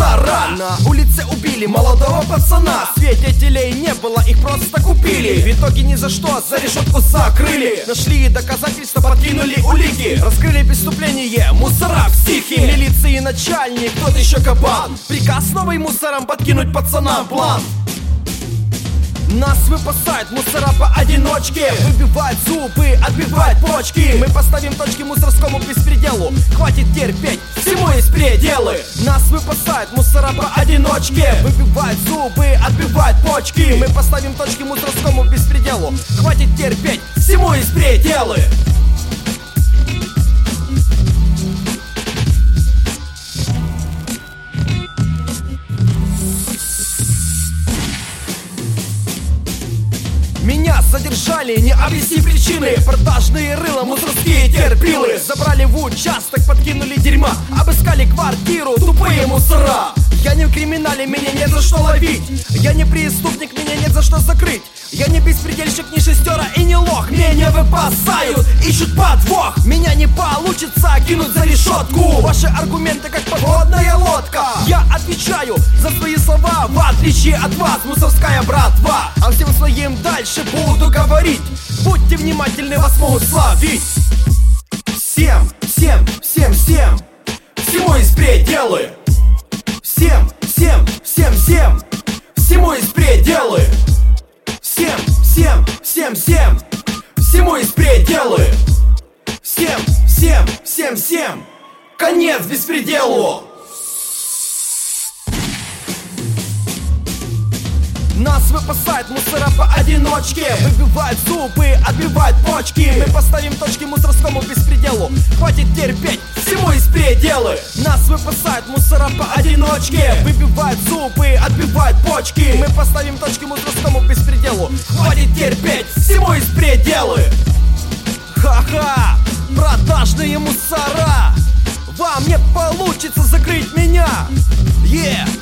мусора. На улице убили молодого пацана, свидетелей не было, их просто купили. В итоге ни за что за решетку закрыли. Нашли доказательства, подкинули улики. Раскрыли преступление, мусора психи. Милиции начальник, тот еще кабан. Приказ новый мусорам подкинуть пацанам план. Нас выпасают мусора поодиночке, выбивают зубы, отбивают почки. Мы поставим точки мусорскому беспределу. Хватит терпеть, всему есть пределы. Нас выпасают мусора поодиночке, выбивают зубы, отбивают почки. Мы поставим точки мусорскому беспределу. Хватит терпеть, всему есть пределы. Меня задержали, не объяснив причины. Продажные рыла, мусорские терпилы. Забрали в участок, подкинули дерьма. Обыскали квартиру, тупые мусора. Я не в криминале, меня нет за что ловить. Я не преступник, меня нет за что закрыть. Я не беспредельщик, не шестера и не лох. Меня выпасают, ищут подвох. Меня не получится кинуть за решетку. Ваши аргументы как подводная лодка. Я отвечаю за свои слова, в отличие от вас, мусорская братва. А всем своим дальше буду говорить. Будьте внимательны, вас могут словить. Всем, всем, всем, всем, всему есть пределы. Всем, всем, всем, всем, всему есть пределы. Всем, всем, всем, всем, всему есть пределы. Всем, всем, всем, всем, конец беспределу. Нас выпасают мусора поодиночке, выбивают зубы, отбивают почки. Мы поставим точки мусорскому беспределу. Хватит терпеть, всему есть пределы. Нас выпасают мусора поодиночке, выбивают зубы, отбивают почки. Мы поставим точки мусорскому беспределу. Хватит терпеть, всему есть пределы. Ха-ха, продажные мусора. Вам не получится закрыть меня. Yeah.